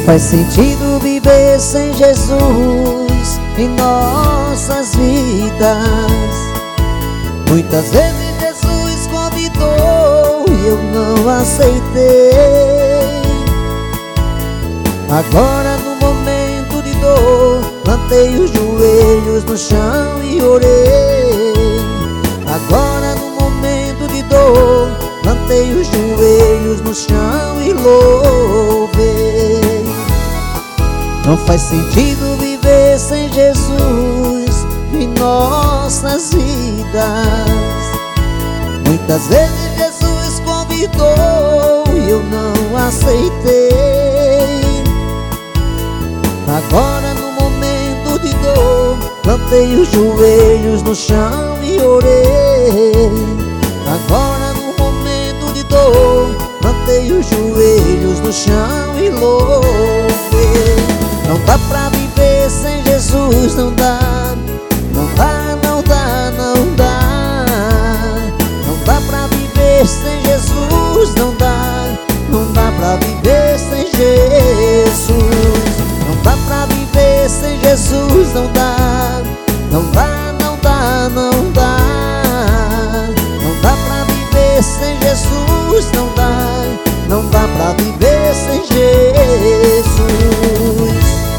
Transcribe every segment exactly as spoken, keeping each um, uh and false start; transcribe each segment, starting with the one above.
faz sentido viver sem Jesus em nossas vidas. Muitas vezes Jesus convidou e eu não aceitei. Agora no momento de dor, plantei os joelhos no chão e orei. Agora no momento de dor, plantei os joelhos no chão e louvei. Não faz sentido viver sem Jesus em nossas vidas. Muitas vezes Jesus convidou e eu não aceitei. Agora no momento de dor, plantei os joelhos no chão e orei. Agora no momento de dor, plantei os joelhos no chão e louvei. Não dá pra viver sem Jesus, não dá. Não dá, não dá, não dá. Não dá pra viver sem Jesus, não dá. Não dá pra viver sem Jesus. Não dá pra viver sem Jesus, não dá. Não dá, não dá, não dá. Não dá pra viver sem Jesus, não dá. Não dá pra viver sem Jesus.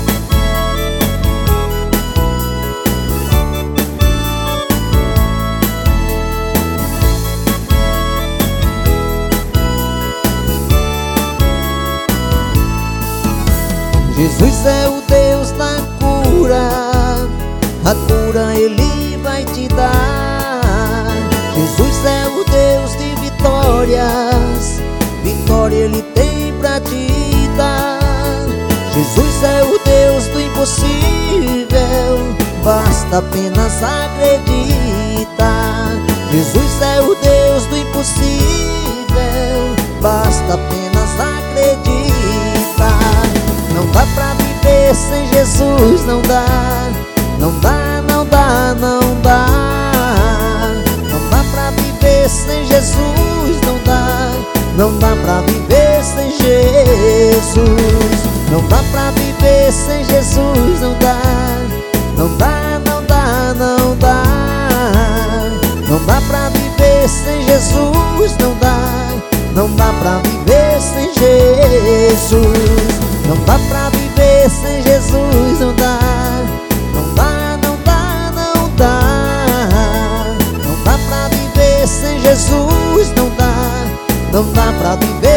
Jesus é o Deus da cura, a cura Ele vai te dar. Jesus é o Deus de vitórias, vitória Ele tem pra te dar. Jesus é o Deus do impossível, basta apenas acreditar. Jesus é o Deus do impossível, basta apenas acreditar. Não dá pra viver sem Jesus, não dá. Não dá, não dá, não dá. Não dá pra viver sem Jesus, não dá. Não dá pra viver sem Jesus. Não dá pra viver sem Jesus, não dá. Não dá, não dá, não dá. Não dá pra viver sem Jesus, não dá. Não dá pra viver sem Jesus. Não dá pra viver sem Jesus, não dá. Não dá, não dá, não dá. Não dá pra viver sem Jesus, não dá. Não dá pra viver